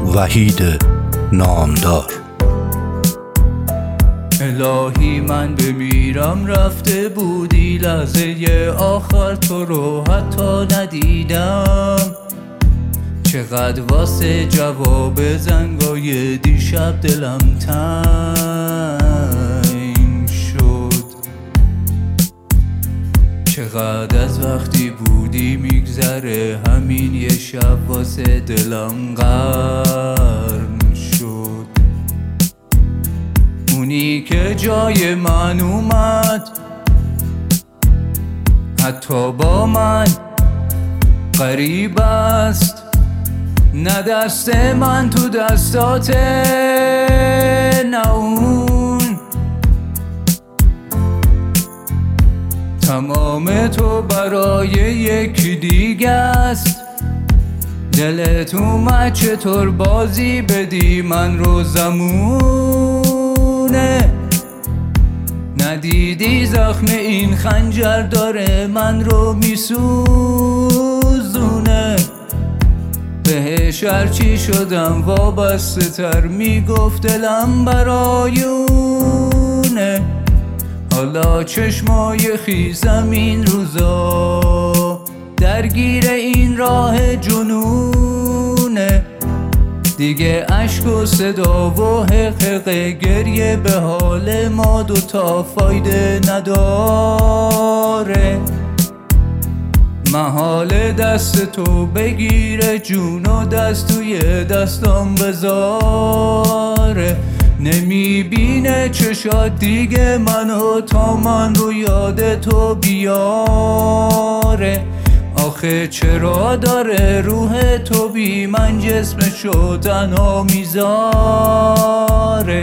وحید نامدار. الهی من بمیرم رفته بودی، لحظه آخر تو رو حتی ندیدم. چقدر واسه جواب زنگای دیشب دلم تنگ شد. چقدر از وقتی بودی میگذره، همین یه شب واسه دلم قرن شد. اونی که جای من اومد حتی با من غریب است، نه دست من تو دستات، نه اون. تمام تو برای یکی دیگه است. دلت اومد چطور بازی بدی من رو زمونه. ندیدی زخم این خنجر داره من رو میسوزونه. بهش هرچی شدم وابسته تر، میگفت دلم برایونه. حالا چشمای خیزم این روزا درگیر این راه جنونه. دیگه عشق و صدا و حقیق گریه به حال ما دوتا فایده نداره. محال دست تو بگیره جون و دست توی دستام بذاره. نمیبینه چشات دیگه منو تا من رو یاد تو بیاره. آخه چرا داره روح تو بی من جسمشو تنها میذاره.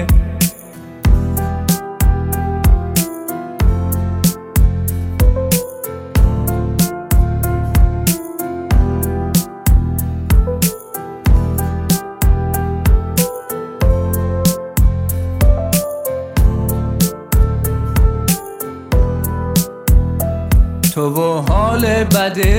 تو و حال بد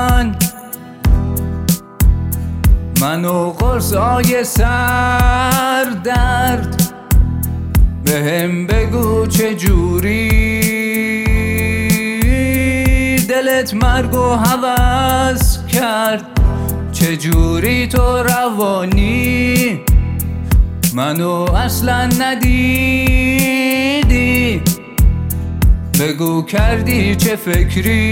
من و قرصای سر درد. بهم بگو چجوری دلت مرگ و هوس کرد. چجوری تو روانی منو اصلا ندیدی. بگو کردی چه فکری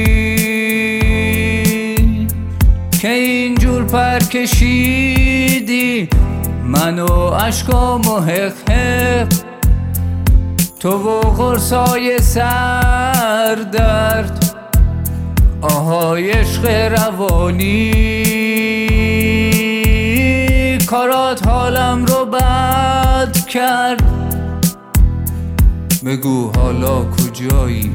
که اینجور پر کشیدی منو عشقامو حق حق. تو و قرصای سر درد، آهای عشق روانی. کارات حالم رو بد کرد. بگو حالا کجایی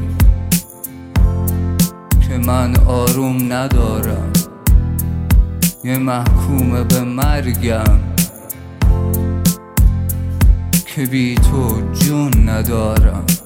که من آروم ندارم. یه محکوم به مرگم که بی تو جون ندارم.